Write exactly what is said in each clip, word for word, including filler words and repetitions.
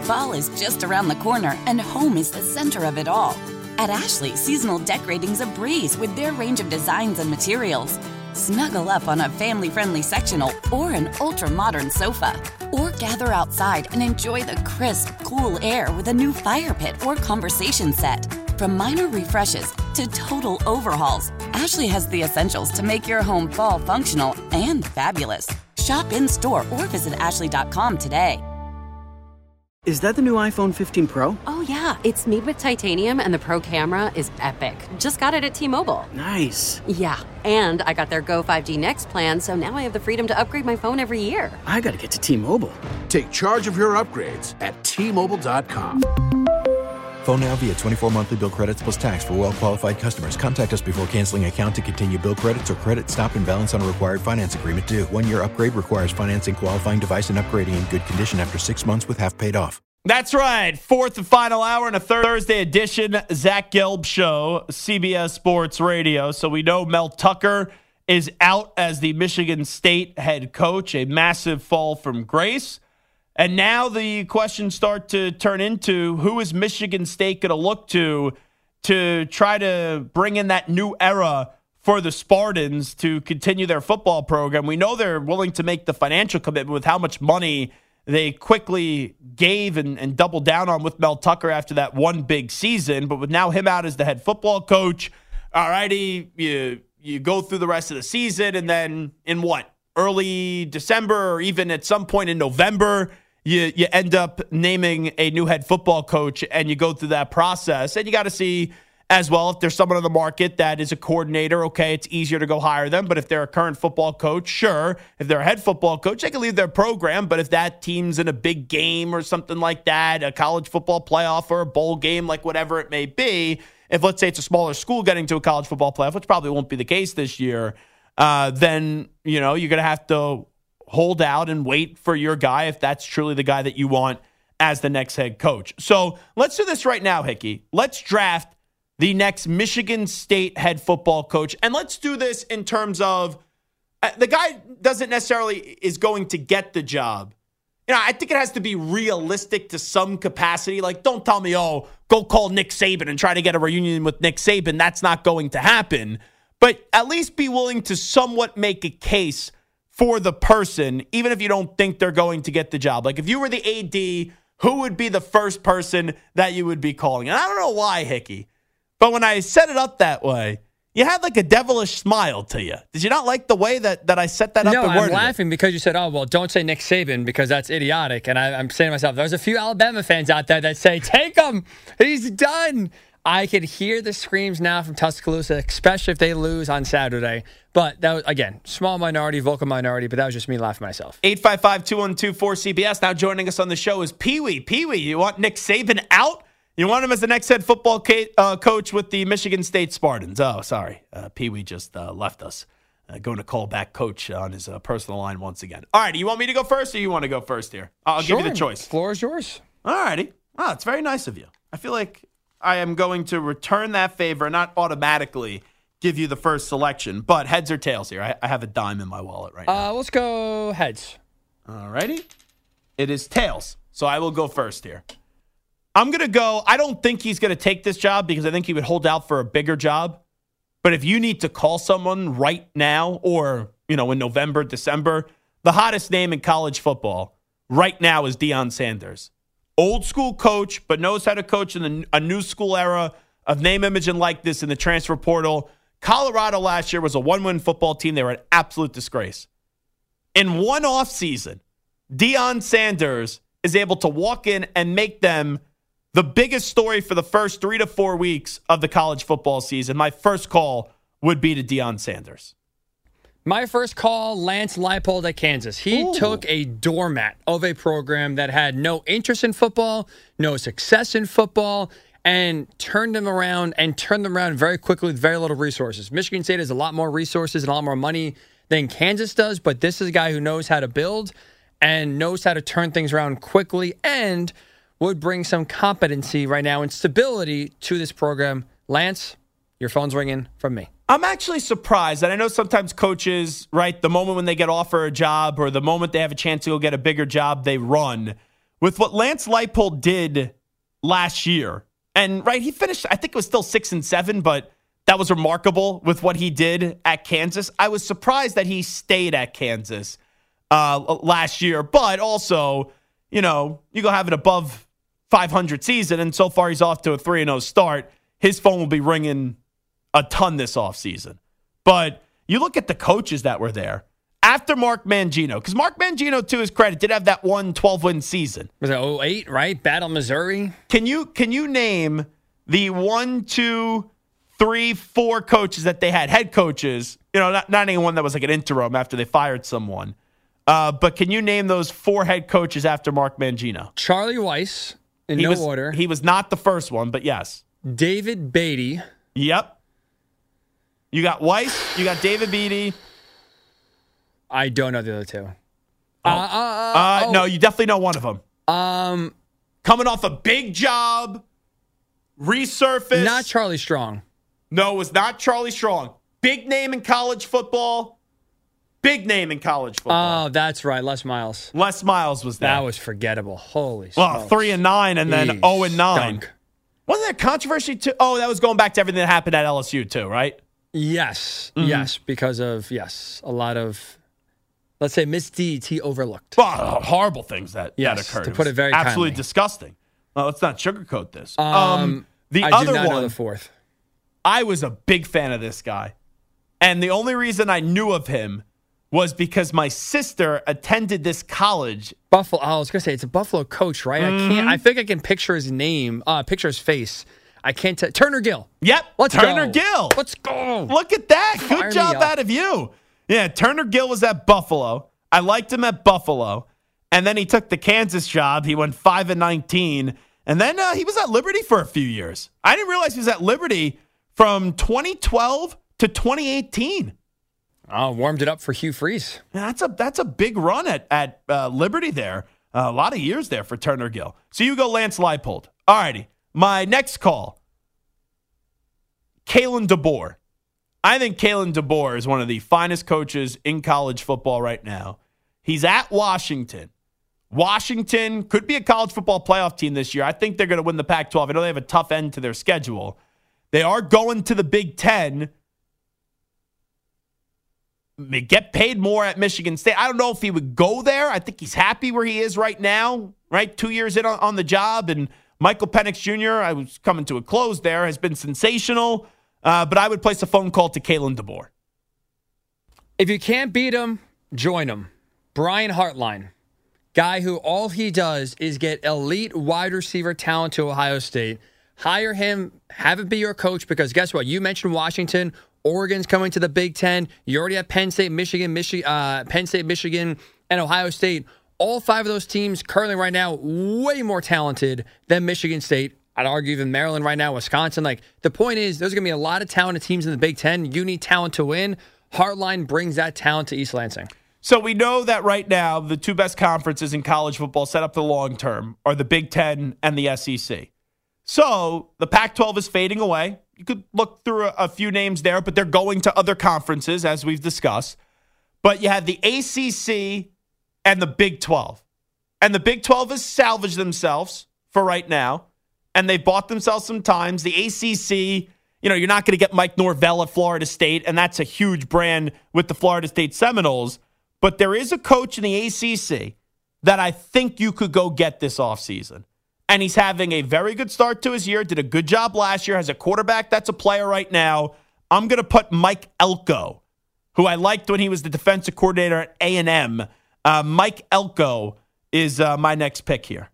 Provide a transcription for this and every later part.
Fall is just around the corner, and home is the center of it all. At Ashley, seasonal decorating's a breeze with their range of designs and materials. Snuggle up on a family-friendly sectional or an ultra-modern sofa. Or gather outside and enjoy the crisp, cool air with a new fire pit or conversation set. From minor refreshes to total overhauls, Ashley has the essentials to make your home fall functional and fabulous. Shop in-store or visit ashley dot com today. Is that the new iPhone fifteen Pro? Oh, yeah. It's made with titanium, and the Pro camera is epic. Just got it at T-Mobile. Nice. Yeah, and I got their Go five G Next plan, so now I have the freedom to upgrade my phone every year. I gotta get to T-Mobile. Take charge of your upgrades at T Mobile dot com. Phone now via twenty-four monthly bill credits plus tax for well-qualified customers. Contact us before canceling account to continue bill credits or credit stop and balance on a required finance agreement due. One-year upgrade requires financing qualifying device and upgrading in good condition after six months with half paid off. That's right. Fourth and final hour and a Thursday edition. Zach Gelb Show, C B S Sports Radio. So we know Mel Tucker is out as the Michigan State head coach. A massive fall from grace. And now the questions start to turn into who is Michigan State going to look to to try to bring in that new era for the Spartans to continue their football program. We know they're willing to make the financial commitment with how much money they quickly gave and, and doubled down on with Mel Tucker after that one big season. But with now him out as the head football coach, all righty, you, you go through the rest of the season, and then in what, early December or even at some point in November, you, you end up naming a new head football coach, and you go through that process. And you got to see as well, if there's someone on the market that is a coordinator, okay, it's easier to go hire them. But if they're a current football coach, sure. If they're a head football coach, they can leave their program. But if that team's in a big game or something like that, a college football playoff or a bowl game, like whatever it may be, if let's say it's a smaller school getting to a college football playoff, which probably won't be the case this year, uh, then, you know, you're going to have to hold out and wait for your guy if that's truly the guy that you want as the next head coach. So let's do this right now, Hickey. Let's draft the next Michigan State head football coach. And let's do this in terms of uh, the guy doesn't necessarily is going to get the job. You know, I think it has to be realistic to some capacity. Like, don't tell me, oh, go call Nick Saban and try to get a reunion with Nick Saban. That's not going to happen. But at least be willing to somewhat make a case for the person, even if you don't think they're going to get the job. Like, if you were the A D, who would be the first person that you would be calling? And I don't know why, Hickey, but when I set it up that way, you had like a devilish smile to you. Did you not like the way that, that I set that up? No, and I'm worded laughing it? Because you said, oh, well, don't say Nick Saban because that's idiotic. And I, I'm saying to myself, there's a few Alabama fans out there that say, take him. He's done. I could hear the screams now from Tuscaloosa, especially if they lose on Saturday. But that was, again, small minority, vocal minority, but that was just me laughing myself. eight five five, two one two, four C B S. Now joining us on the show is Pee-wee. Pee-wee, you want Nick Saban out? You want him as the next head football ca- uh, coach with the Michigan State Spartans? Oh, sorry. Uh, Pee-wee just uh, left us. Uh, going to call back coach on his uh, personal line once again. All right, you want me to go first or you want to go first here? I'll Sure. give you the choice. Floor is yours. All righty. Oh, it's very nice of you. I feel like I am going to return that favor, not automatically give you the first selection, but heads or tails here. I, I have a dime in my wallet right now. Uh, let's go heads. All righty. It is tails, so I will go first here. I'm going to go, I don't think he's going to take this job because I think he would hold out for a bigger job. But if you need to call someone right now or, you know, in November, December, the hottest name in college football right now is Deion Sanders. Old school coach, but knows how to coach in a new school era of name, image, and likeness in the transfer portal. Colorado last year was a one-win football team. They were an absolute disgrace. In one offseason, Deion Sanders is able to walk in and make them the biggest story for the first three to four weeks of the college football season. My first call would be to Deion Sanders. My first call, Lance Leipold at Kansas. He Ooh. took a doormat of a program that had no interest in football, no success in football, and turned them around and turned them around very quickly with very little resources. Michigan State has a lot more resources and a lot more money than Kansas does, but this is a guy who knows how to build and knows how to turn things around quickly and would bring some competency right now and stability to this program. Lance, your phone's ringing from me. I'm actually surprised. And I know sometimes coaches, right, the moment when they get offered a job or the moment they have a chance to go get a bigger job, they run. with what Lance Leipold did last year, and right, he finished, I think it was still six and seven, but that was remarkable with what he did at Kansas. I was surprised that he stayed at Kansas uh, last year, but also, you know, you go have an above five hundred season, and so far he's off to a three and oh start. His phone will be ringing a ton this offseason. But you look at the coaches that were there after Mark Mangino, because Mark Mangino, to his credit, did have that one twelve-win season. Was it oh eight, right? Battle Missouri. Can you can you name the one, two, three, four coaches that they had, head coaches, you know, not, not anyone that was like an interim after they fired someone, uh, but can you name those four head coaches after Mark Mangino? Charlie Weiss, in he no was, order. He was not the first one, but yes. David Beatty. Yep. You got Weiss, you got David Beatty. I don't know the other two. Oh. Uh, uh, uh, uh, oh. No, you definitely know one of them. Um, Coming off a big job, resurface. Not Charlie Strong. No, it was not Charlie Strong. Big name in college football. Big name in college football. Oh, that's right. Les Miles. Les Miles was there. That was forgettable. Holy Well, smokes. three and nine and then He oh and nine. stunk. Wasn't there controversy too? Oh, that was going back to everything that happened at L S U too, right? Yes. Mm-hmm. Yes. Because of, yes, a lot of, let's say, misdeeds he overlooked. Well, horrible things that, Yes, that occurred. to put it very absolutely kindly. disgusting. Well, let's not sugarcoat this. Um, Um, the I other do not one, know the fourth. I was a big fan of this guy. And the only reason I knew of him was because my sister attended this college. Buffalo. I was gonna say it's a Buffalo coach, right? Mm-hmm. I can't. I think I can picture his name, uh, picture his face. I can't tell. Turner Gill. Yep, Let's Turner go. Gill. Let's go. Look at that. Fire Good me job up. out of you. Yeah, Turner Gill was at Buffalo. I liked him at Buffalo. And then he took the Kansas job. He went five and nineteen. And then uh, he was at Liberty for a few years. I didn't realize he was at Liberty from twenty twelve to twenty eighteen. Oh, warmed it up for Hugh Freeze. That's a that's a big run at at uh, Liberty there. Uh, a lot of years there for Turner Gill. So you go Lance Leipold. All righty. My next call, Kalen DeBoer. I think Kalen DeBoer is one of the finest coaches in college football right now. He's at Washington. Washington could be a college football playoff team this year. I think they're going to win the Pac twelve. I know they have a tough end to their schedule. They are going to the Big Ten. They get paid more at Michigan State. I don't know if he would go there. I think he's happy where he is right now, right? Two years in on, on the job. And Michael Penix Junior, I was coming to a close there, has been sensational. Uh, but I would place a phone call to Kalen DeBoer. If you can't beat him, join him. Brian Hartline, guy who all he does is get elite wide receiver talent to Ohio State. Hire him, have it be your coach, because guess what? You mentioned Washington. Oregon's coming to the Big Ten. You already have Penn State, Michigan, Michi- uh, Penn State, Michigan, and Ohio State. All five of those teams currently right now way more talented than Michigan State. I'd argue even Maryland right now, Wisconsin. Like, the point is, there's going to be a lot of talented teams in the Big Ten. You need talent to win. Hartline brings that talent to East Lansing. So we know that right now the two best conferences in college football set up the long term are the Big Ten and the S E C. So the Pac twelve is fading away. You could look through a, a few names there, but they're going to other conferences, as we've discussed. But you have the A C C and the Big twelve. And the Big twelve has salvaged themselves for right now. And they bought themselves some times. The A C C, you know, you're not going to get Mike Norvell at Florida State, and that's a huge brand with the Florida State Seminoles. But there is a coach in the A C C that I think you could go get this offseason. And he's having a very good start to his year, did a good job last year, has a quarterback that's a player right now. I'm going to put Mike Elko, who I liked when he was the defensive coordinator at A and M. Uh, Mike Elko is uh, my next pick here.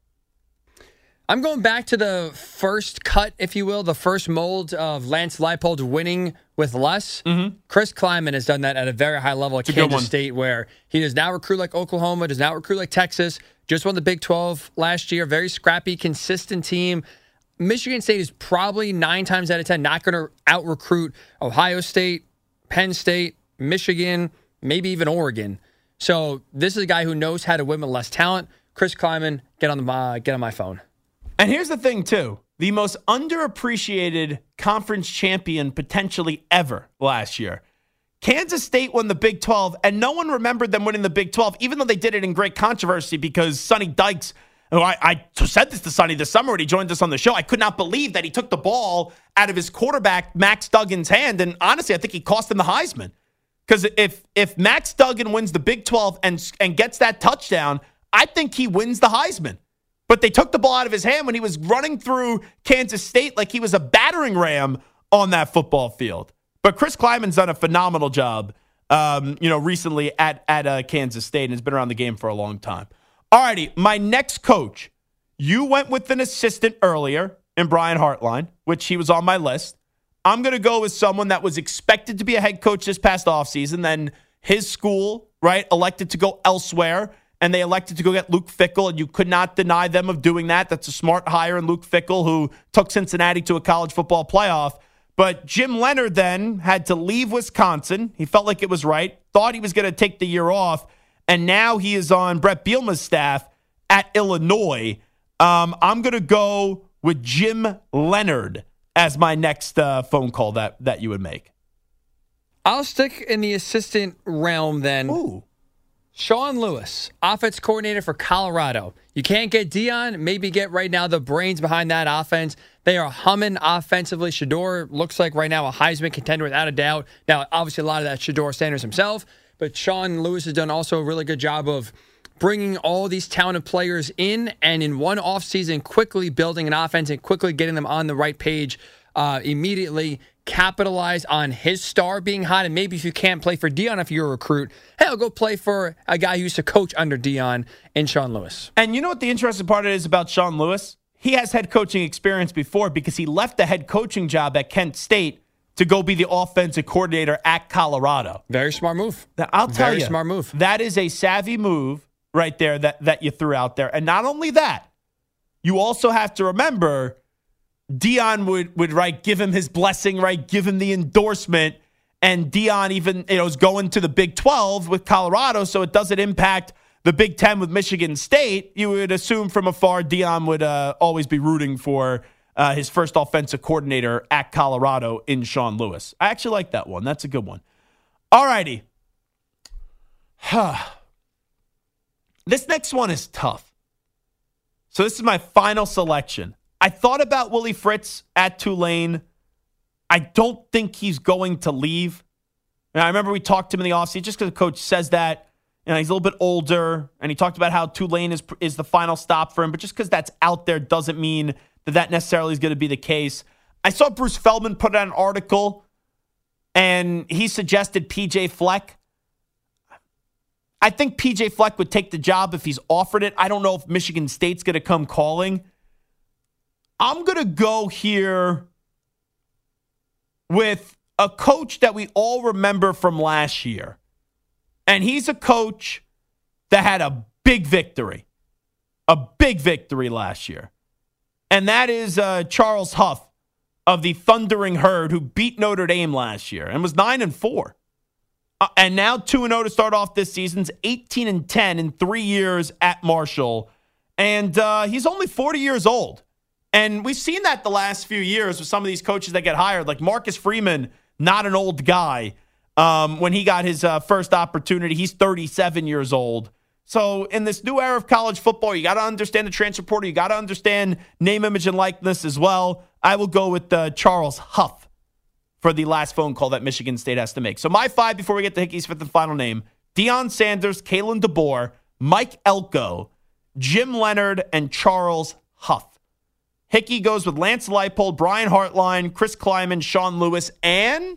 I'm going back to the first cut, if you will, the first mold of Lance Leipold winning with less. Mm-hmm. Chris Kleiman has done that at a very high level at Kansas State, where he does not recruit like Oklahoma, does not recruit like Texas, just won the Big twelve last year. Very scrappy, consistent team. Michigan State is probably nine times out of ten not going to out-recruit Ohio State, Penn State, Michigan, maybe even Oregon. So this is a guy who knows how to win with less talent. Chris Kleiman, get on the uh, get on my phone. And here's the thing, too. The most underappreciated conference champion potentially ever last year. Kansas State won the Big twelve, and no one remembered them winning the Big twelve, even though they did it in great controversy because Sonny Dykes I, I said this to Sonny this summer when he joined us on the show. I could not believe that he took the ball out of his quarterback, Max Duggan's hand. And honestly, I think he cost him the Heisman. Because if if Max Duggan wins the Big twelve and, and gets that touchdown, I think he wins the Heisman. But they took the ball out of his hand when he was running through Kansas State like he was a battering ram on that football field. But Chris Kleiman's done a phenomenal job, um, you know, recently at, at uh, Kansas State and has been around the game for a long time. All righty, my next coach. You went with an assistant earlier in Brian Hartline, which he was on my list. I'm going to go with someone that was expected to be a head coach this past offseason. Then his school, right, elected to go elsewhere, and they elected to go get Luke Fickell, and you could not deny them of doing that. That's a smart hire in Luke Fickell, who took Cincinnati to a college football playoff. But Jim Leonhard then had to leave Wisconsin. He felt like it was right, thought he was going to take the year off, and now he is on Brett Bielema's staff at Illinois. Um, I'm going to go with Jim Leonhard as my next uh, phone call that, that you would make. I'll stick in the assistant realm then. Ooh. Sean Lewis, offense coordinator for Colorado. You can't get Deion, maybe get right now the brains behind that offense. They are humming offensively. Shedeur looks like right now a Heisman contender without a doubt. Now, obviously a lot of that Shedeur Sanders himself, but Sean Lewis has done also a really good job of bringing all these talented players in and in one offseason quickly building an offense and quickly getting them on the right page uh, immediately. Capitalize on his star being hot, and maybe if you can't play for Deion if you're a recruit, hell, go play for a guy who used to coach under Deion in Sean Lewis. And you know what the interesting part is about Sean Lewis? He has head coaching experience before because he left the head coaching job at Kent State to go be the offensive coordinator at Colorado. Very smart move. Now, I'll tell Very you, smart move. That is a savvy move right there that, that you threw out there. And not only that, you also have to remember Deion would, would right, give him his blessing, right, give him the endorsement. And Deion even, you know, is going to the Big twelve with Colorado, so it doesn't impact the Big Ten with Michigan State. You would assume from afar Deion would uh, always be rooting for uh, his first offensive coordinator at Colorado in Sean Lewis. I actually like that one. That's a good one. All righty. This next one is tough. So this is my final selection. I thought about Willie Fritz at Tulane. I don't think he's going to leave. And I remember we talked to him in the offseason just because the coach says that. You know, he's a little bit older, and he talked about how Tulane is is the final stop for him. But just because that's out there doesn't mean that that necessarily is going to be the case. I saw Bruce Feldman put out an article, and he suggested P J Fleck. I think P J Fleck would take the job if he's offered it. I don't know if Michigan State's going to come calling. I'm going to go here with a coach that we all remember from last year. And he's a coach that had a big victory. A big victory last year. And that is uh, Charles Huff of the Thundering Herd, who beat Notre Dame last year and was nine and four. Uh, and now two and oh to start off this season's eighteen and ten in three years at Marshall. And uh, he's only forty years old. And we've seen that the last few years with some of these coaches that get hired, like Marcus Freeman, not an old guy. Um, when he got his uh, first opportunity, he's thirty-seven years old. So in this new era of college football, you got to understand the transfer portal. You got to understand name, image, and likeness as well. I will go with uh, Charles Huff for the last phone call that Michigan State has to make. So my five before we get to Hickey's fifth and final name: Deion Sanders, Kalen DeBoer, Mike Elko, Jim Leonhard, and Charles Huff. Hickey goes with Lance Leipold, Brian Hartline, Chris Kleiman, Sean Lewis, and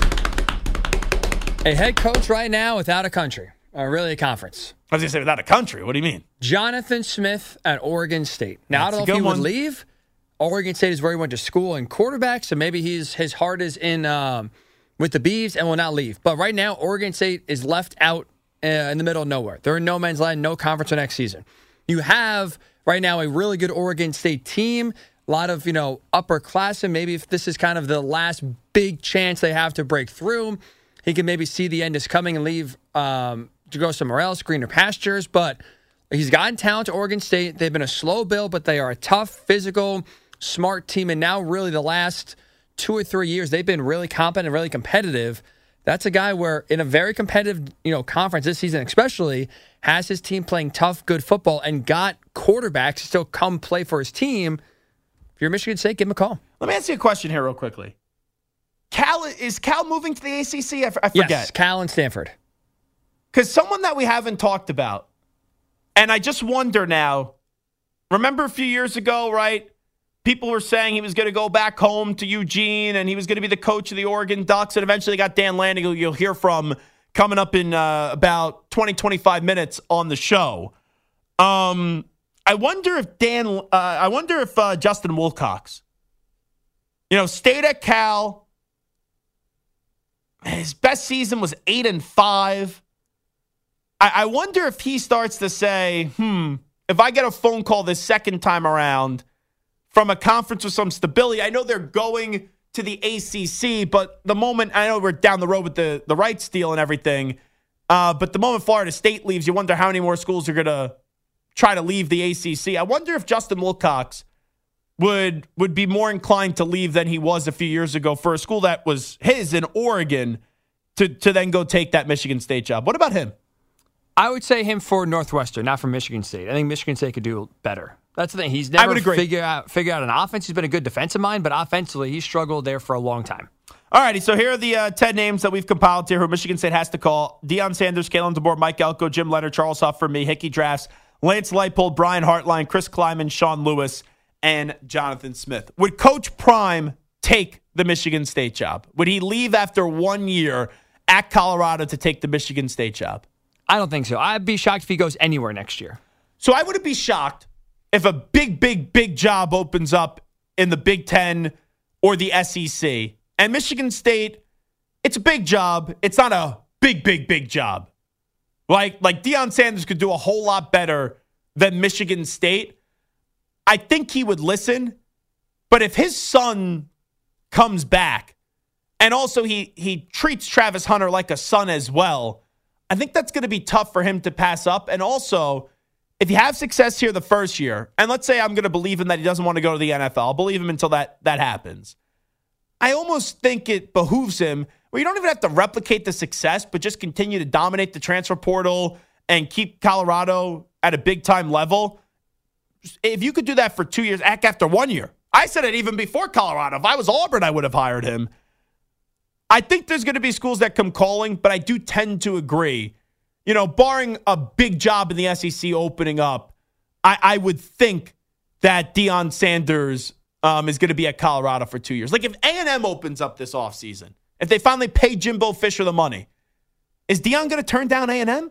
a head coach right now without a country, or really a conference. I was going to say without a country. What do you mean? Jonathan Smith at Oregon State. Now, That's I don't know if he one. would leave. Oregon State is where he went to school in quarterback, so maybe he's, his heart is in um, with the Beavs and will not leave. But right now, Oregon State is left out uh, in the middle of nowhere. They're in no man's land, no conference for next season. You have right now a really good Oregon State team, a lot of, you know, upperclassmen. Maybe if this is kind of the last big chance they have to break through, he can maybe see the end is coming and leave um, to go somewhere else, greener pastures. But he's gotten talent to Oregon State. They've been a slow build, but they are a tough, physical, smart team. And now really the last two or three years, they've been really competent and really competitive. That's a guy where in a very competitive, you know, conference this season especially, has his team playing tough, good football, and got quarterbacks to still come play for his team, if you're Michigan State, give him a call. Let me ask you a question here real quickly. Cal, is Cal moving to the A C C? I, f- I forget. Yes, Cal and Stanford. Because someone that we haven't talked about, and I just wonder now, remember a few years ago, right? People were saying he was going to go back home to Eugene and he was going to be the coach of the Oregon Ducks, and eventually got Dan Lanning, who you'll hear from coming up in uh, about twenty, twenty-five minutes on the show. Um, I wonder if Dan, uh, I wonder if uh, Justin Wilcox, you know, stayed at Cal. His best season was eight and five. I, I wonder if he starts to say, hmm, if I get a phone call this second time around from a conference with some stability, I know they're going to the A C C, but the moment, I know we're down the road with the, the rights deal and everything, uh, but the moment Florida State leaves, you wonder how many more schools are going to try to leave the A C C. I wonder if Justin Wilcox would would be more inclined to leave than he was a few years ago for a school that was his in Oregon to, to then go take that Michigan State job. What about him? I would say him for Northwestern, not for Michigan State. I think Michigan State could do better. That's the thing. He's never figured out, figured out an offense. He's been a good defensive mind, but offensively, he struggled there for a long time. All righty, so here are the uh, ten names that we've compiled here who Michigan State has to call. Deion Sanders, Kalen DeBoer, Mike Elko, Jim Leonard, Charles Huff for me, Hickey Drafts, Lance Leipold, Brian Hartline, Chris Kleiman, Sean Lewis, and Jonathan Smith. Would Coach Prime take the Michigan State job? Would he leave after one year at Colorado to take the Michigan State job? I don't think so. I'd be shocked if he goes anywhere next year. So I wouldn't be shocked if a big, big, big job opens up in the Big Ten or the S E C. And Michigan State, it's a big job. It's not a big, big, big job. Like, like Deion Sanders could do a whole lot better than Michigan State. I think he would listen. But if his son comes back, and also he he treats Travis Hunter like a son as well, I think that's going to be tough for him to pass up. And also, if you have success here the first year, and let's say I'm going to believe him that he doesn't want to go to the N F L, I'll believe him until that, that happens. I almost think it behooves him where you don't even have to replicate the success, but just continue to dominate the transfer portal and keep Colorado at a big-time level. If you could do that for two years, heck, after one year. I said it even before Colorado. If I was Auburn, I would have hired him. I think there's going to be schools that come calling, but I do tend to agree. You know, barring a big job in the S E C opening up, I, I would think that Deion Sanders um, is going to be at Colorado for two years. Like if A and M opens up this offseason, if they finally pay Jimbo Fisher the money, is Deion going to turn down A and M?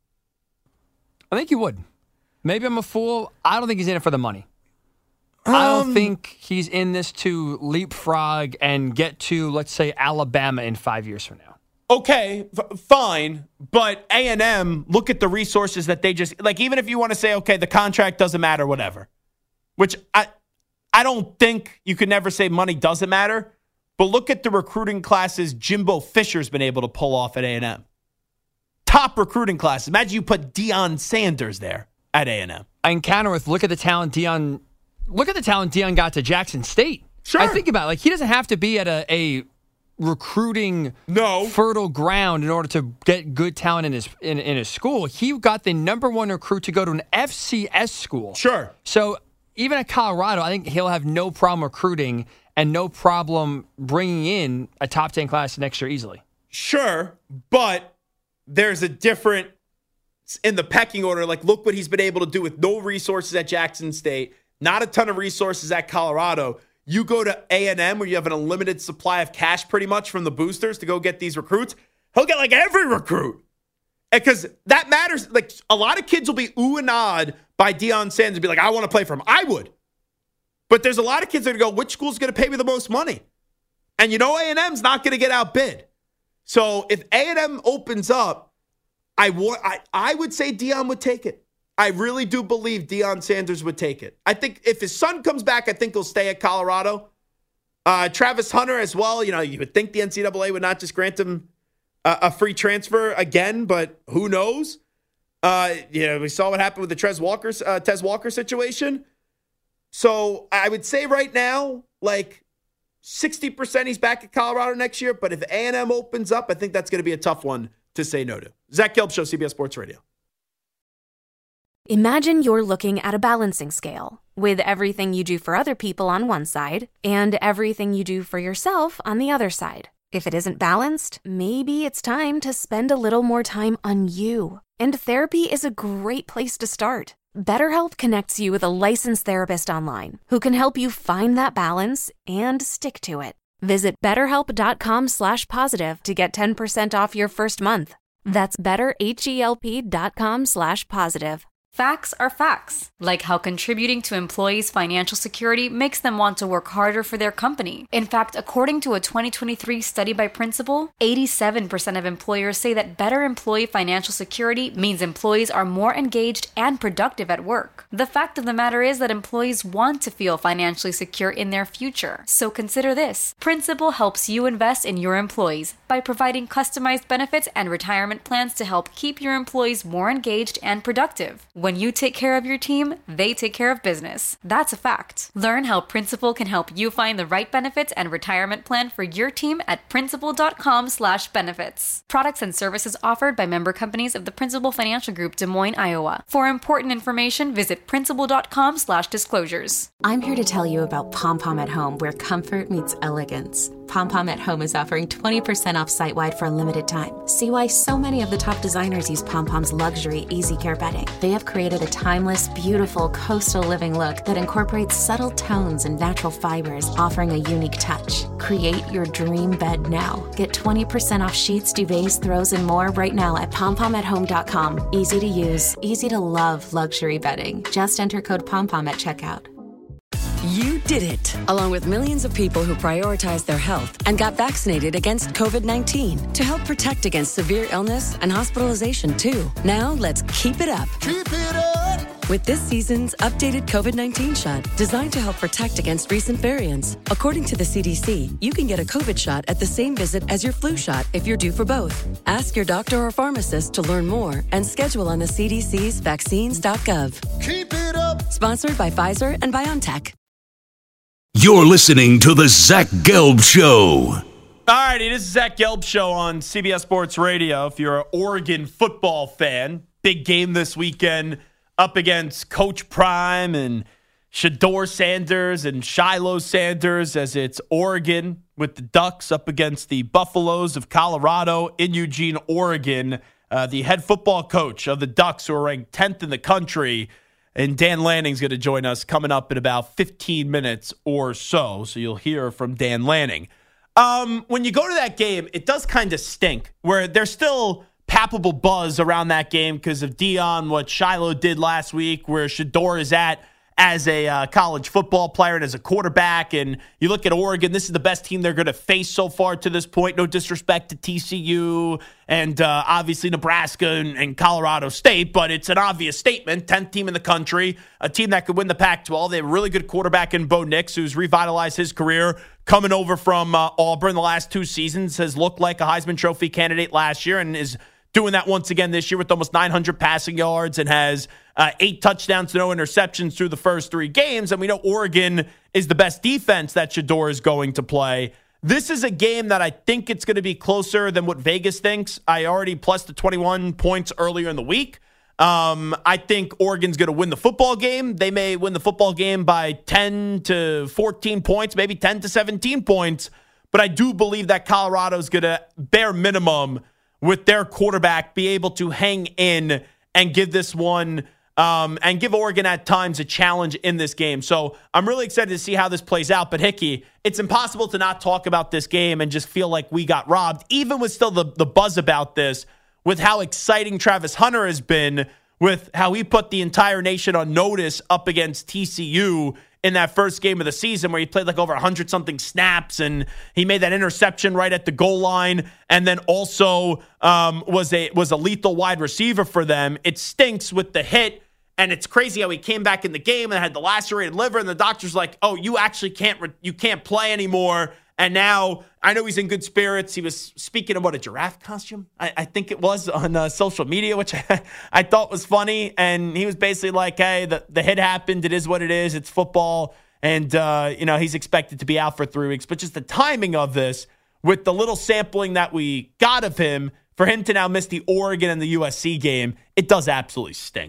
I think he would. Maybe I'm a fool. I don't think he's in it for the money. Um, I don't think he's in this to leapfrog and get to, let's say, Alabama in five years from now. Okay, f- fine. But A and M, look at the resources that they just, like, even if you want to say, okay, the contract doesn't matter, whatever, which I, I don't think you can never say money doesn't matter, but look at the recruiting classes Jimbo Fisher's been able to pull off at A and M. Top recruiting classes. Imagine you put Deion Sanders there at A and M. I encounter with, look at the talent Deion Look at the talent Deion got to Jackson State. Sure. I think about it. Like, he doesn't have to be at a, a recruiting no. fertile ground in order to get good talent in his in, in his school. He got the number one recruit to go to an F C S school. Sure. So even at Colorado, I think he'll have no problem recruiting and no problem bringing in a top ten class next year easily. Sure, but there's a different in the pecking order. Like, look what he's been able to do with no resources at Jackson State. Not a ton of resources at Colorado. You go to A and M where you have an unlimited supply of cash pretty much from the boosters to go get these recruits. He'll get like every recruit. Because that matters. Like a lot of kids will be ooh and ah'd by Deion Sanders and be like, I want to play for him. I would. But there's a lot of kids that are going to go, which school's going to pay me the most money? And you know A and M's not going to get outbid. So if A and M opens up, I, wa- I, I would say Deion would take it. I really do believe Deion Sanders would take it. I think if his son comes back, I think he'll stay at Colorado. Uh, Travis Hunter as well. You know, you would think the N C double A would not just grant him a, a free transfer again, but who knows? Uh, you know, we saw what happened with the Trez Walker, uh, Tez Walker situation. So I would say right now, like sixty percent he's back at Colorado next year. But if A and M opens up, I think that's going to be a tough one to say no to. Zach Gelb Show, C B S Sports Radio. Imagine you're looking at a balancing scale with everything you do for other people on one side and everything you do for yourself on the other side. If it isn't balanced, maybe it's time to spend a little more time on you. And therapy is a great place to start. BetterHelp connects you with a licensed therapist online who can help you find that balance and stick to it. Visit betterhelp.com slash positive to get ten percent off your first month. That's betterhelp.com slash positive. Facts are facts, like how contributing to employees' financial security makes them want to work harder for their company. In fact, according to a twenty twenty-three study by Principal, eighty-seven percent of employers say that better employee financial security means employees are more engaged and productive at work. The fact of the matter is that employees want to feel financially secure in their future. So consider this. Principal helps you invest in your employees by providing customized benefits and retirement plans to help keep your employees more engaged and productive. When you take care of your team, they take care of business. That's a fact. Learn how Principal can help you find the right benefits and retirement plan for your team at principal.com slash benefits. Products and services offered by member companies of the Principal Financial Group, Des Moines, Iowa. For important information, visit principal.com slash disclosures. I'm here to tell you about Pom Pom at Home, where comfort meets elegance. Pom Pom at Home is offering twenty percent off site-wide for a limited time. See why so many of the top designers use Pom Pom's luxury Easy Care bedding. They have created a timeless, beautiful coastal living look that incorporates subtle tones and natural fibers, offering a unique touch. Create your dream bed now. Get twenty percent off sheets, duvets, throws, and more right now at pom pom at home dot com. Easy to use, easy to love luxury bedding. Just enter code POMPOM at checkout. You did it, along with millions of people who prioritized their health and got vaccinated against covid nineteen to help protect against severe illness and hospitalization, too. Now, let's keep it up. Keep it up! With this season's updated covid nineteen shot, designed to help protect against recent variants. According to the C D C, you can get a COVID shot at the same visit as your flu shot if you're due for both. Ask your doctor or pharmacist to learn more and schedule on the C D C's vaccines dot gov. Keep it up! Sponsored by Pfizer and BioNTech. You're listening to The Zach Gelb Show. All righty, this is Zach Gelb Show on C B S Sports Radio. If you're an Oregon football fan, big game this weekend up against Coach Prime and Shedeur Sanders and Shiloh Sanders, as it's Oregon with the Ducks up against the Buffaloes of Colorado in Eugene, Oregon. Uh, the head football coach of the Ducks, who are ranked tenth in the country, and Dan Lanning's going to join us coming up in about fifteen minutes or so. So you'll hear from Dan Lanning. Um, when you go to that game, it does kind of stink, where there's still palpable buzz around that game because of Dion, what Shiloh did last week, where Shedeur is at as a uh, college football player and as a quarterback. And you look at Oregon, this is the best team they're going to face so far to this point. No disrespect to T C U and uh, obviously Nebraska and, and Colorado State, but it's an obvious statement. tenth team in the country, a team that could win the Pac twelve. They have a really good quarterback in Bo Nix, who's revitalized his career coming over from uh, Auburn the last two seasons, has looked like a Heisman Trophy candidate last year and is doing that once again this year with almost nine hundred passing yards and has uh, eight touchdowns, no interceptions through the first three games. And we know Oregon is the best defense that Shedeur is going to play. This is a game that I think it's going to be closer than what Vegas thinks. I already plus the twenty-one points earlier in the week. Um, I think Oregon's going to win the football game. They may win the football game by ten to fourteen points, maybe ten to seventeen points. But I do believe that Colorado's going to, bare minimum, with their quarterback, be able to hang in and give this one um, and give Oregon at times a challenge in this game. So I'm really excited to see how this plays out. But Hickey, it's impossible to not talk about this game and just feel like we got robbed, even with still the, the buzz about this, with how exciting Travis Hunter has been, with how he put the entire nation on notice up against T C U in that first game of the season, where he played like over one hundred something snaps and he made that interception right at the goal line, and then also um, was a was a lethal wide receiver for them. It stinks with the hit, and it's crazy how he came back in the game and had the lacerated liver, and the doctor's like, "Oh, you actually can't re- you can't play anymore." And now I know he's in good spirits. He was speaking about a giraffe costume, I, I think it was, on uh, social media, which I, I thought was funny. And he was basically like, hey, the, the hit happened. It is what it is. It's football. And, uh, you know, he's expected to be out for three weeks. But just the timing of this, with the little sampling that we got of him, for him to now miss the Oregon and the U S C game, it does absolutely stink.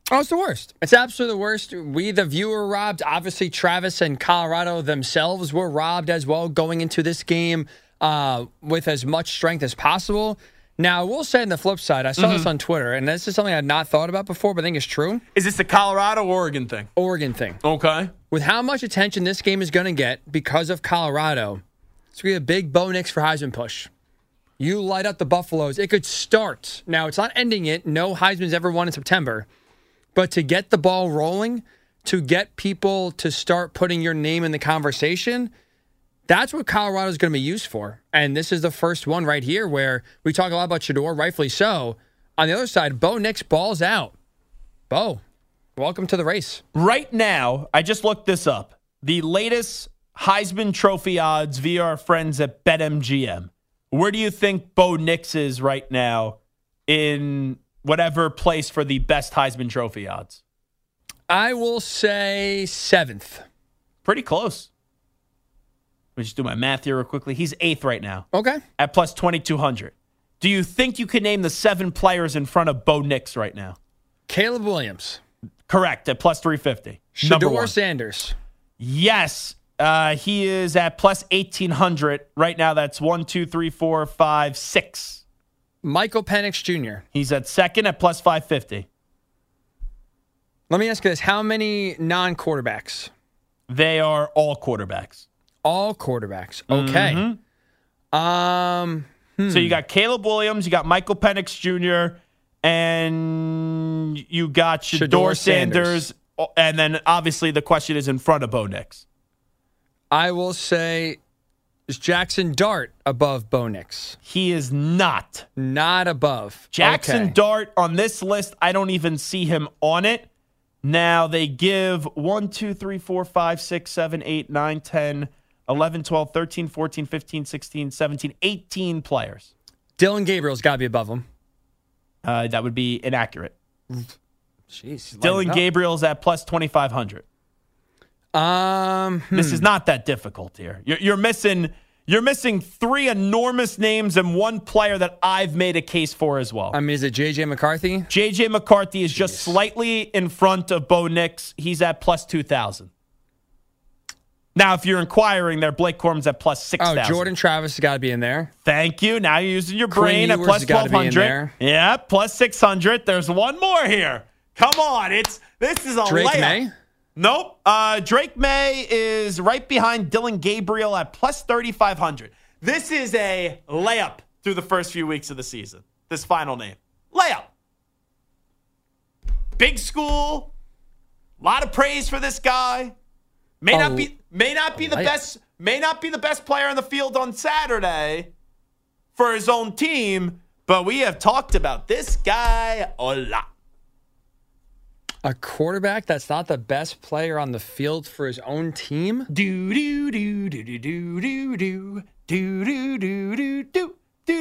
Oh, it's the worst. It's absolutely the worst. We, the viewer, robbed. Obviously, Travis and Colorado themselves were robbed as well going into this game uh, with as much strength as possible. Now, I will say on the flip side, I saw mm-hmm. this on Twitter, and this is something I had not thought about before, but I think it's true. Is this the Colorado-Oregon thing? Oregon thing. Okay. With how much attention this game is going to get because of Colorado, it's going to be a big Bo Nix for Heisman push. You light up the Buffaloes. It could start. Now, it's not ending it. No Heisman's ever won in September. But to get the ball rolling, to get people to start putting your name in the conversation, that's what Colorado's going to be used for. And this is the first one right here where we talk a lot about Shedeur, rightfully so. On the other side, Bo Nix balls out. Bo, welcome to the race. Right now, I just looked this up. The latest Heisman Trophy odds via our friends at BetMGM. Where do you think Bo Nix is right now in whatever place for the best Heisman Trophy odds? I will say seventh. Pretty close. Let me just do my math here real quickly. He's eighth right now. Okay. At plus twenty-two hundred. Do you think you can name the seven players in front of Bo Nix right now? Caleb Williams. Correct, at plus three fifty. Shedeur Sanders. Yes. Uh, he is at plus eighteen hundred. Right now, that's one, two, three, four, five, six. Michael Penix Junior He's at second at plus five fifty. Let me ask you this. How many non-quarterbacks? They are all quarterbacks. All quarterbacks. Okay. Mm-hmm. Um. Hmm. So you got Caleb Williams, you got Michael Penix Junior, and you got Shedeur, Shedeur Sanders. Sanders. And then, obviously, the question is in front of Bo Nix. I will say, is Jackson Dart above Bo Nix? He is not. Not above. Jackson okay. Dart on this list, I don't even see him on it. Now they give one, two, three, four, five, six, seven, eight, nine, ten, eleven, twelve, thirteen, fourteen, fifteen, sixteen, seventeen, eighteen players. Dylan Gabriel's got to be above him. Uh, that would be inaccurate. Jeez. Dylan Gabriel's at plus twenty-five hundred. Um, hmm. This is not that difficult here. You're, you're missing you're missing three enormous names and one player that I've made a case for as well. I mean, is it J J McCarthy? J J McCarthy is Jeez. just slightly in front of Bo Nix. He's at plus two thousand. Now, if you're inquiring there, Blake Corum's at plus six thousand. Oh, Jordan Travis has got to be in there. Thank you. Now you're using your Quinn brain Ewers at plus twelve hundred. Yeah, plus six hundred. There's one more here. Come on. It's This is a Drake layup. May? Nope. Uh, Drake May is right behind Dylan Gabriel at plus thirty-five hundred. This is a layup through the first few weeks of the season. This final name. Layup. Big school. A lot of praise for this guy. May Oh, not be may not be the layup. best may not be the best player on the field on Saturday for his own team, but we have talked about this guy a lot. A quarterback that's not the best player on the field for his own team? Do do do do do do do do do do do do do.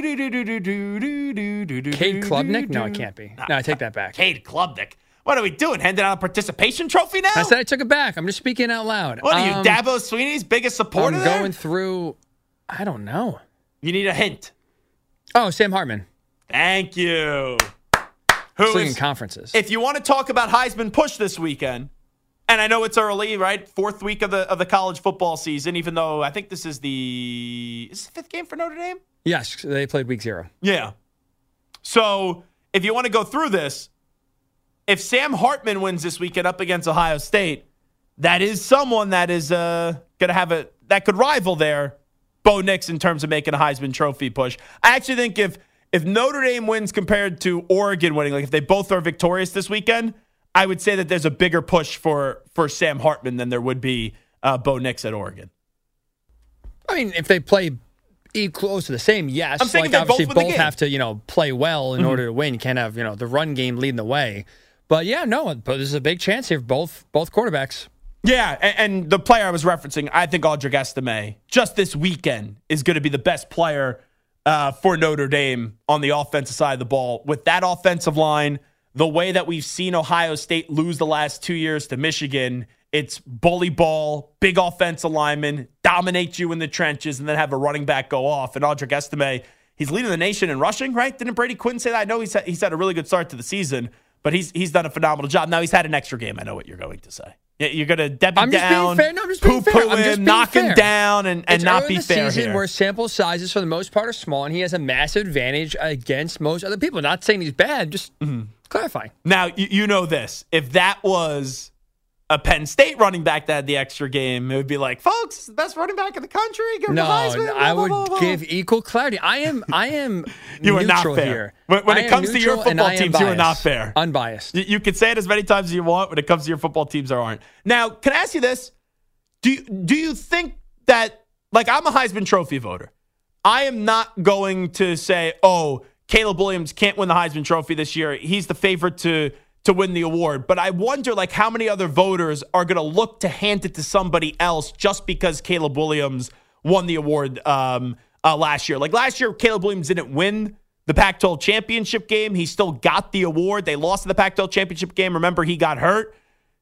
Cade Klubnik? No, it can't be. No, I take that back. Cade Klubnik. What are we doing? Handing out a participation trophy now? I said I took it back. I'm just speaking out loud. What are you, Um, Dabo Sweeney's biggest supporter I'm there? going through, I don't know. You need a hint. Oh, Sam Hartman. Thank you. Who Swinging is, conferences. if you want to talk about Heisman push this weekend, and I know it's early, right? Fourth week of the of the college football season, even though I think this is the is this the fifth game for Notre Dame? Yes, they played week zero. Yeah. So if you want to go through this, if Sam Hartman wins this weekend up against Ohio State, that is someone that is uh, going to have a that could rival there Bo Nix in terms of making a Heisman Trophy push. I actually think if if Notre Dame wins compared to Oregon winning, like if they both are victorious this weekend, I would say that there's a bigger push for for Sam Hartman than there would be uh, Bo Nix at Oregon. I mean, if they play e- close to the same, yes. I'm saying like if they obviously both win the both game. have to, you know, play well in Mm-hmm. order to win. You can't have, you know, the run game leading the way. But yeah, no, but there's a big chance here. Both both quarterbacks. Yeah, and, and the player I was referencing, I think Audric Estime, just this weekend, is going to be the best player uh, for Notre Dame on the offensive side of the ball. With that offensive line, the way that we've seen Ohio State lose the last two years to Michigan, it's bully ball, big offensive lineman, dominate you in the trenches, and then have a running back go off. And Audric Estime, he's leading the nation in rushing, right? Didn't Brady Quinn say that? I know he's had, he's had a really good start to the season, but he's he's done a phenomenal job. Now he's had an extra game. I know what you're going to say. You're going to Debbie I'm just down, being fair. No, I'm just being fair. poo-poo I'm just him, being knock fair. him down, and, and it's not early be in the fair season here. where sample sizes for the most part are small, and he has a massive advantage against most other people. Not saying he's bad, just mm-hmm. clarifying. Now, you, you know this. If that was a Penn State running back that had the extra game, it would be like, folks, the best running back in the country. Give him no, the Heisman, blah, I blah, would blah, blah. give equal clarity. I am I am you are neutral not fair. here. When, when I it comes to your neutral and football I am teams, you are not biased. fair. Unbiased. You, you can say it as many times as you want. When it comes to your football teams, there aren't. Now, can I ask you this? Do you, do you think that, like, I'm a Heisman Trophy voter. I am not going to say, oh, Caleb Williams can't win the Heisman Trophy this year. He's the favorite to to win the award. But I wonder, like, how many other voters are going to look to hand it to somebody else just because Caleb Williams won the award um, uh, last year. Like, last year, Caleb Williams didn't win the Pac twelve championship game. He still got the award. They lost the Pac twelve championship game. Remember, he got hurt.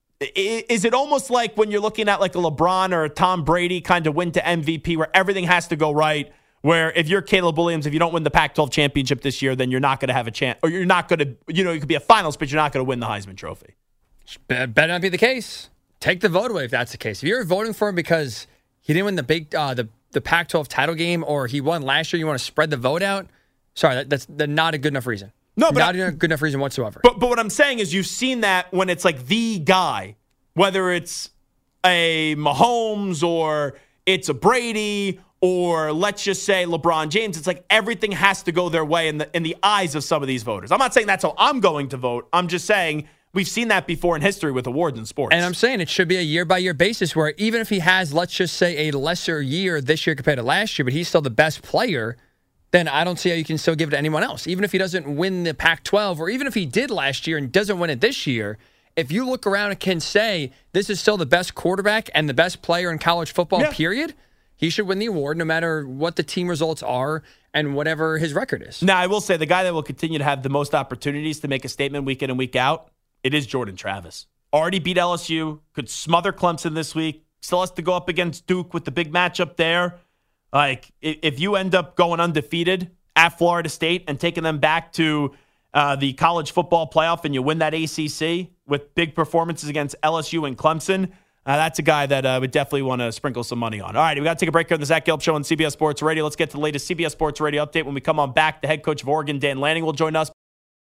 Is it almost like when you're looking at like a LeBron or a Tom Brady kind of win to M V P where everything has to go right, where if you're Caleb Williams, if you don't win the Pac twelve championship this year, then you're not going to have a chance, or you're not going to, you know, you could be a finalist, but you're not going to win the Heisman Trophy. Better not be the case. Take the vote away if that's the case. If you're voting for him because he didn't win the big uh, the the Pac twelve title game or he won last year, you want to spread the vote out. Sorry, that, that's the, not a good enough reason. No, but not I, a good enough reason whatsoever. But but what I'm saying is, you've seen that when it's like the guy, whether it's a Mahomes or it's a Brady or let's just say LeBron James, it's like everything has to go their way in the in the eyes of some of these voters. I'm not saying that's how I'm going to vote. I'm just saying we've seen that before in history with awards in sports. And I'm saying it should be a year-by-year basis where even if he has, let's just say, a lesser year this year compared to last year, but he's still the best player, then I don't see how you can still give it to anyone else. Even if he doesn't win the Pac twelve, or even if he did last year and doesn't win it this year, if you look around and can say this is still the best quarterback and the best player in college football, yeah. period, he should win the award no matter what the team results are and whatever his record is. Now, I will say the guy that will continue to have the most opportunities to make a statement week in and week out, it is Jordan Travis. Already beat L S U, could smother Clemson this week, still has to go up against Duke with the big matchup there. Like, if you end up going undefeated at Florida State and taking them back to uh, the college football playoff and you win that A C C with big performances against L S U and Clemson, uh, that's a guy that I uh, would definitely want to sprinkle some money on. All right, we got to take a break here on the Zach Gelb Show on C B S Sports Radio. Let's get to the latest C B S Sports Radio update. When we come on back, the head coach of Oregon, Dan Lanning, will join us.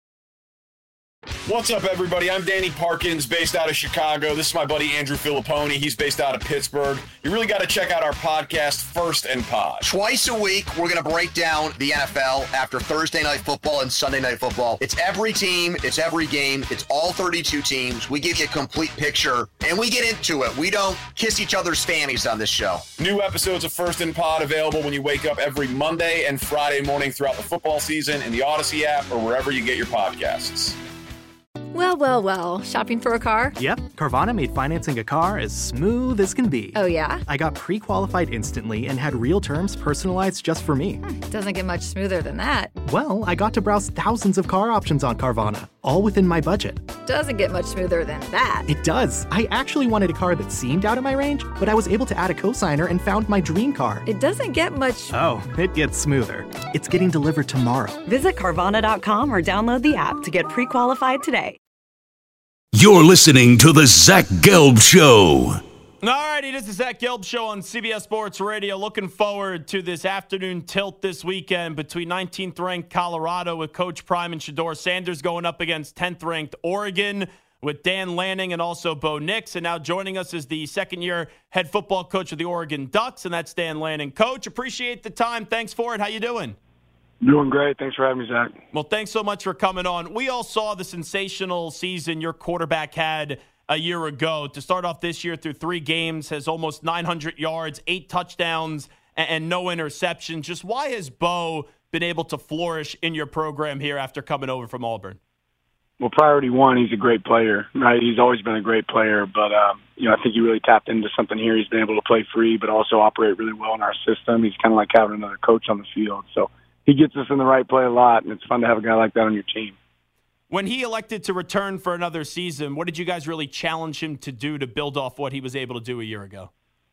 What's up, everybody? I'm Danny Parkins, based out of Chicago. This is my buddy Andrew Filipponi. He's based out of Pittsburgh. You really got to check out our podcast, First and Pod. Twice a week, we're going to break down the N F L after Thursday Night Football and Sunday Night Football. It's every team. It's every game. It's all thirty-two teams. We give you a complete picture, and we get into it. We don't kiss each other's fannies on this show. New episodes of First and Pod available when you wake up every Monday and Friday morning throughout the football season in the Odyssey app or wherever you get your podcasts. Well, well, well. Shopping for a car? Yep. Carvana made financing a car as smooth as can be. Oh, yeah? I got pre-qualified instantly and had real terms personalized just for me. Hmm, doesn't get much smoother than that. Well, I got to browse thousands of car options on Carvana, all within my budget. Doesn't get much smoother than that. It does. I actually wanted a car that seemed out of my range, but I was able to add a cosigner and found my dream car. It doesn't get much... Oh, it gets smoother. It's getting delivered tomorrow. Visit Carvana dot com or download the app to get pre-qualified today. You're listening to the Zach Gelb Show. All righty, this is the Zach Gelb Show on C B S Sports Radio. Looking forward to this afternoon tilt this weekend between nineteenth ranked Colorado with Coach Prime and Shedeur Sanders going up against tenth ranked Oregon with Dan Lanning and also Bo Nix. And now joining us is the second-year head football coach of the Oregon Ducks, and that's Dan Lanning. Coach, appreciate the time. Thanks for it. How you doing? Doing great. Thanks for having me, Zach. Well, thanks so much for coming on. We all saw the sensational season your quarterback had a year ago. To start off this year through three games, has almost nine hundred yards, eight touchdowns, and, and no interceptions. Just why has Bo been able to flourish in your program here after coming over from Auburn? Well, priority one, he's a great player. Right? He's always been a great player, but um, you know, I think he really tapped into something here. He's been able to play free, but also operate really well in our system. He's kind of like having another coach on the field. So he gets us in the right play a lot, and it's fun to have a guy like that on your team. When he elected to return for another season, what did you guys really challenge him to do to build off what he was able to do a year ago?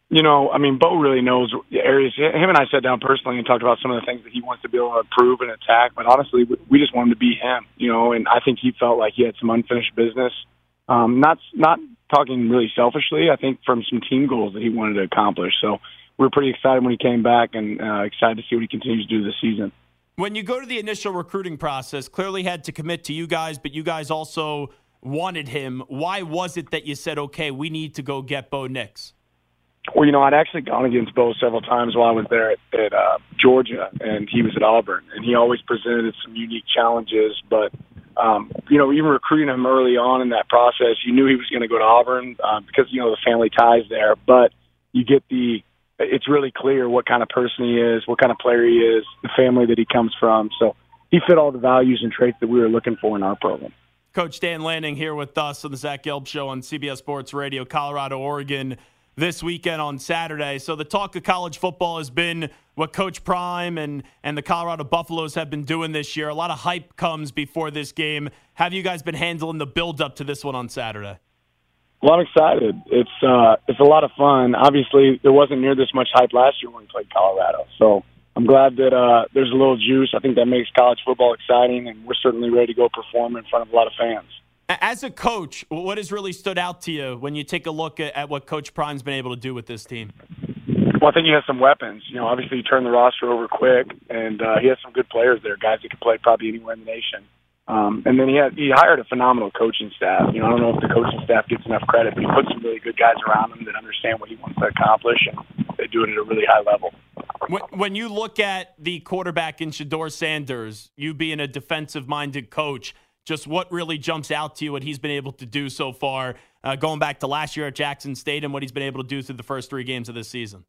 You know, I mean, Bo really knows the areas. Him and I sat down personally and talked about some of the things that he wants to be able to improve and attack. But honestly, we just wanted to be him, you know, and I think he felt like he had some unfinished business. Um, not not talking really selfishly, I think from some team goals that he wanted to accomplish. So we were pretty excited when he came back and uh, excited to see what he continues to do this season. When you go to the initial recruiting process, clearly had to commit to you guys, but you guys also wanted him. Why was it that you said, okay, we need to go get Bo Nix? Well, you know, I'd actually gone against Bo several times while I was there at, at uh, Georgia, and he was at Auburn, and he always presented some unique challenges. But, um, you know, even recruiting him early on in that process, you knew he was going to go to Auburn uh, because, you know, the family ties there. But you get the – it's really clear what kind of person he is, what kind of player he is, the family that he comes from. So he fit all the values and traits that we were looking for in our program. Coach Dan Lanning here with us on the Zach Gelb Show on C B S Sports Radio, Colorado, Oregon, this weekend on Saturday. So the talk of college football has been what Coach Prime and, and the Colorado Buffaloes have been doing this year. A lot of hype comes before this game. How have you guys been handling the build-up to this one on Saturday? Well, I'm excited. It's uh, it's a lot of fun. Obviously, there wasn't near this much hype last year when we played Colorado. So I'm glad that uh, there's a little juice. I think that makes college football exciting, and we're certainly ready to go perform in front of a lot of fans. As a coach, what has really stood out to you when you take a look at, at what Coach Prime's been able to do with this team? Well, I think he has some weapons. You know, obviously he turned the roster over quick, and uh, he has some good players there, guys that can play probably anywhere in the nation. Um, and then he had, he hired a phenomenal coaching staff. You know, I don't know if the coaching staff gets enough credit, but he put some really good guys around him that understand what he wants to accomplish, and they do it at a really high level. When, when you look at the quarterback in Shedeur Sanders, you being a defensive-minded coach, just what really jumps out to you, what he's been able to do so far, uh, going back to last year at Jackson State and what he's been able to do through the first three games of this season?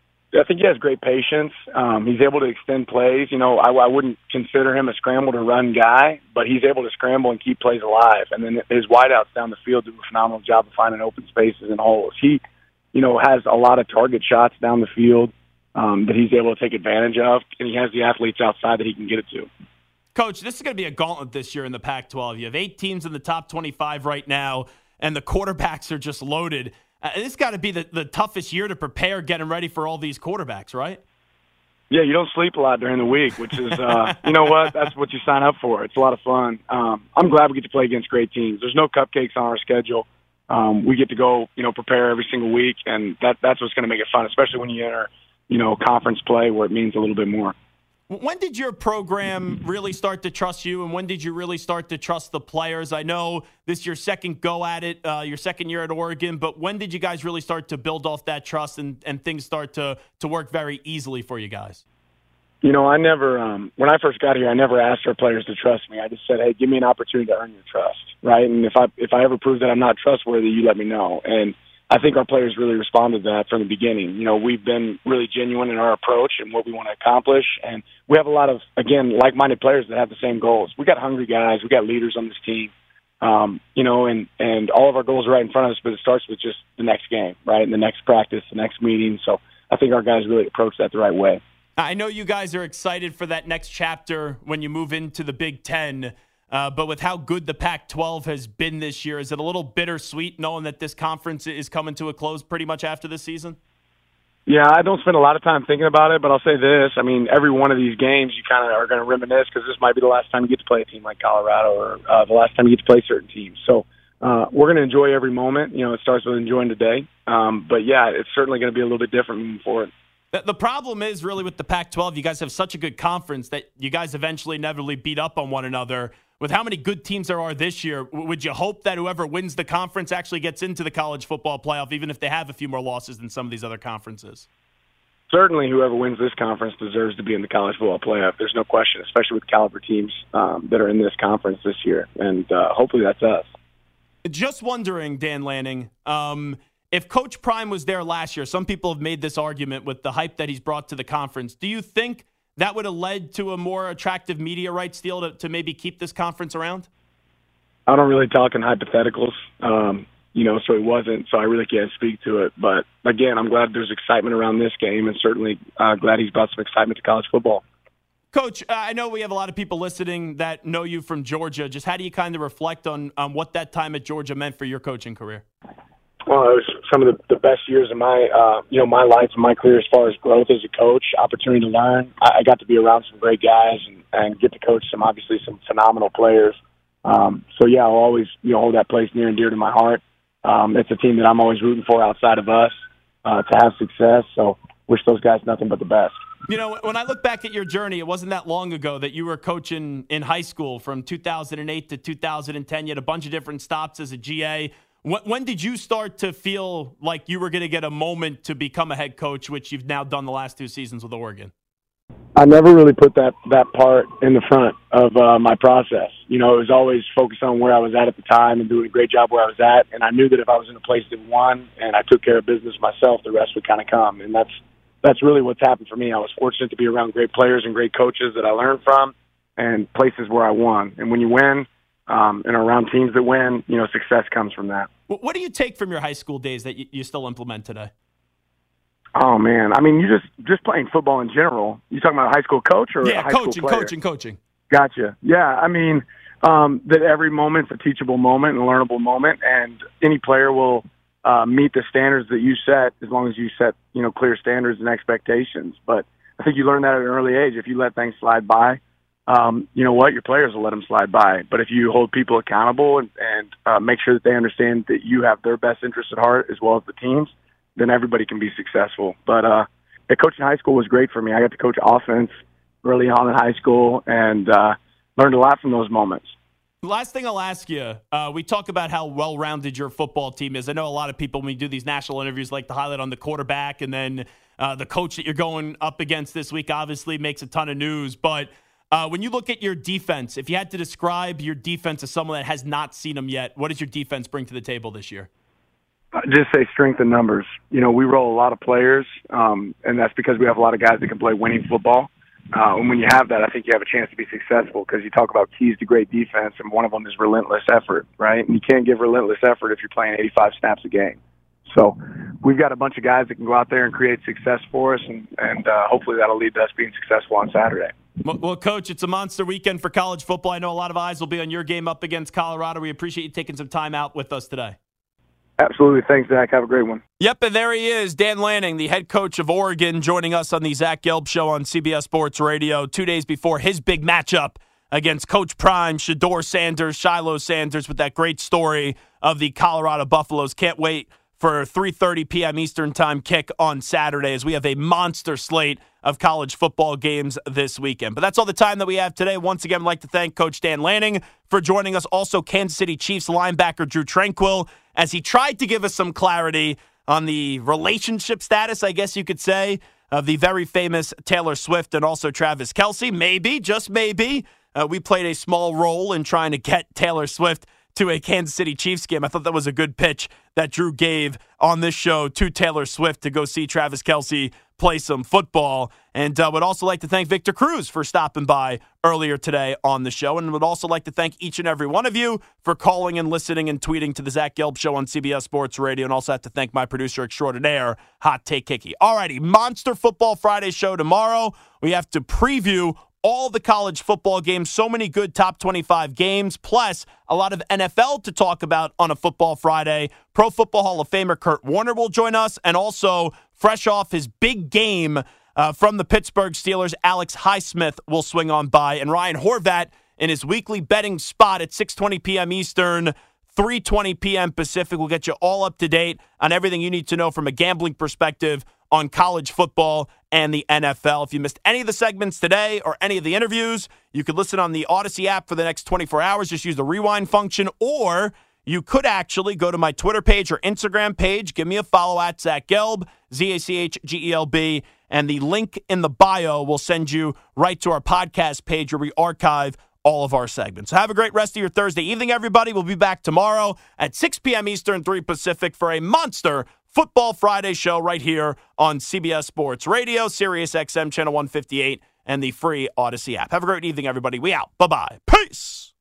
I think he has great patience. Um, he's able to extend plays. You know, I, I wouldn't consider him a scramble to run guy, but he's able to scramble and keep plays alive. And then his wideouts down the field do a phenomenal job of finding open spaces and holes. He, you know, has a lot of target shots down the field um, that he's able to take advantage of, and he has the athletes outside that he can get it to. Coach, this is going to be a gauntlet this year in the Pac twelve. You have eight teams in the top twenty-five right now, and the quarterbacks are just loaded. Uh, this got to be the, the toughest year to prepare getting ready for all these quarterbacks, right? Yeah, you don't sleep a lot during the week, which is, uh, you know what, that's what you sign up for. It's a lot of fun. Um, I'm glad we get to play against great teams. There's no cupcakes on our schedule. Um, we get to go, you know, prepare every single week, and that, that's what's going to make it fun, especially when you enter, you know, conference play where it means a little bit more. When did your program really start to trust you, and when did you really start to trust the players? I know this is your second go at it, uh, your second year at Oregon, but when did you guys really start to build off that trust and, and things start to, to work very easily for you guys? You know, I never, um, when I first got here, I never asked our players to trust me. I just said, hey, give me an opportunity to earn your trust, right? And if I if I ever prove that I'm not trustworthy, you let me know. And I think our players really responded to that from the beginning. You know, we've been really genuine in our approach and what we want to accomplish. And we have a lot of, again, like-minded players that have the same goals. We got hungry guys. We got leaders on this team. Um, you know, and, and all of our goals are right in front of us, but it starts with just the next game, right? And the next practice, the next meeting. So I think our guys really approach that the right way. I know you guys are excited for that next chapter when you move into the Big Ten. Uh, but with how good the Pac twelve has been this year, is it a little bittersweet knowing that this conference is coming to a close pretty much after this season? Yeah, I don't spend a lot of time thinking about it, but I'll say this. I mean, every one of these games you kind of are going to reminisce because this might be the last time you get to play a team like Colorado or uh, the last time you get to play certain teams. So uh, we're going to enjoy every moment. You know, it starts with enjoying today. Um, but, yeah, it's certainly going to be a little bit different moving forward. The problem is really with the Pac twelve, you guys have such a good conference that you guys eventually inevitably beat up on one another. With how many good teams there are this year, would you hope that whoever wins the conference actually gets into the college football playoff, even if they have a few more losses than some of these other conferences? Certainly whoever wins this conference deserves to be in the college football playoff. There's no question, especially with caliber teams um, that are in this conference this year. And uh, hopefully that's us. Just wondering, Dan Lanning, um, if Coach Prime was there last year, some people have made this argument with the hype that he's brought to the conference. Do you think that would have led to a more attractive media rights deal to, to maybe keep this conference around? I don't really talk in hypotheticals, um, you know, so it wasn't, so I really can't speak to it. But, again, I'm glad there's excitement around this game and certainly uh, glad he's brought some excitement to college football. Coach, uh, I know we have a lot of people listening that know you from Georgia. Just how do you kind of reflect on, on what that time at Georgia meant for your coaching career? Well, it was some of the, the best years of my, uh, you know, my life and my career as far as growth as a coach, opportunity to learn. I, I got to be around some great guys and, and get to coach some, obviously, some phenomenal players. Um, so, yeah, I'll always, you know, hold that place near and dear to my heart. Um, it's a team that I'm always rooting for outside of us uh, to have success. So wish those guys nothing but the best. You know, when I look back at your journey, it wasn't that long ago that you were coaching in high school from two thousand eight to two thousand ten. You had a bunch of different stops as a G A. When, when did you start to feel like you were going to get a moment to become a head coach, which you've now done the last two seasons with Oregon? I never really put that, that part in the front of uh, my process. You know, it was always focused on where I was at at the time and doing a great job where I was at. And I knew that if I was in a place that won and I took care of business myself, the rest would kind of come. And that's that's really what's happened for me. I was fortunate to be around great players and great coaches that I learned from and places where I won. And when you win um, and around teams that win, you know, success comes from that. What do you take from your high school days that you, you still implement today? Oh, man. I mean, you just just playing football in general. You talking about a high school coach or yeah, a high coaching, school player? coaching, coaching. Gotcha. Yeah, I mean, um, that every moment's a teachable moment and a learnable moment, and any player will uh, meet the standards that you set as long as you set, you know, clear standards and expectations. But I think you learn that at an early age. If you let things slide by, um, you know what, your players will let them slide by. But if you hold people accountable and, and uh, make sure that they understand that you have their best interests at heart as well as the team's, then everybody can be successful. But uh, coaching high school was great for me. I got to coach offense early on in high school and uh, learned a lot from those moments. Last thing I'll ask you, uh, we talk about how well-rounded your football team is. I know a lot of people, when we do these national interviews, like to highlight on the quarterback, and then uh, the coach that you're going up against this week obviously makes a ton of news. But uh, when you look at your defense, if you had to describe your defense as someone that has not seen them yet, what does your defense bring to the table this year? Just say strength in numbers. You know, we roll a lot of players, um, and that's because we have a lot of guys that can play winning football. Uh, and when you have that, I think you have a chance to be successful because you talk about keys to great defense, and one of them is relentless effort, right? And you can't give relentless effort if you're playing eighty-five snaps a game. So we've got a bunch of guys that can go out there and create success for us, and, and uh, hopefully that'll lead to us being successful on Saturday. Well, Coach, it's a monster weekend for college football. I know a lot of eyes will be on your game up against Colorado. We appreciate you taking some time out with us today. Absolutely. Thanks, Zach. Have a great one. Yep, and there he is, Dan Lanning, the head coach of Oregon, joining us on the Zach Gelb Show on C B S Sports Radio two days before his big matchup against Coach Prime, Shedeur Sanders, Shiloh Sanders, with that great story of the Colorado Buffaloes. Can't wait for three thirty p.m. Eastern Time kick on Saturday as we have a monster slate of college football games this weekend. But that's all the time that we have today. Once again, I'd like to thank Coach Dan Lanning for joining us. Also, Kansas City Chiefs linebacker Drew Tranquill, as he tried to give us some clarity on the relationship status, I guess you could say, of the very famous Taylor Swift and also Travis Kelce. Maybe, just maybe, uh, we played a small role in trying to get Taylor Swift to a Kansas City Chiefs game. I thought that was a good pitch that Drew gave on this show to Taylor Swift to go see Travis Kelce play some football. And uh, would also like to thank Victor Cruz for stopping by earlier today on the show. And would also like to thank each and every one of you for calling and listening and tweeting to the Zach Gelb Show on C B S Sports Radio. And also have to thank my producer extraordinaire, Hot Take Hickey. All righty, Monster Football Friday show tomorrow. We have to preview all the college football games, so many good top twenty-five games, plus a lot of N F L to talk about on a Football Friday. Pro Football Hall of Famer Kurt Warner will join us, and also fresh off his big game uh, from the Pittsburgh Steelers, Alex Highsmith will swing on by, and Ryan Horvat in his weekly betting spot at six twenty p.m. Eastern, three twenty p.m. Pacific will get you all up to date on everything you need to know from a gambling perspective on college football and the N F L. If you missed any of the segments today or any of the interviews, you could listen on the Odyssey app for the next twenty-four hours. Just use the rewind function, or you could actually go to my Twitter page or Instagram page. Give me a follow at Zach Gelb, Z A C H G E L B, and the link in the bio will send you right to our podcast page where we archive all of our segments. So have a great rest of your Thursday evening, everybody. We'll be back tomorrow at six p.m. Eastern, three Pacific for a monster Football Friday show right here on C B S Sports Radio, Sirius X M Channel one fifty-eight, and the free Odyssey app. Have a great evening, everybody. We out. Bye-bye. Peace.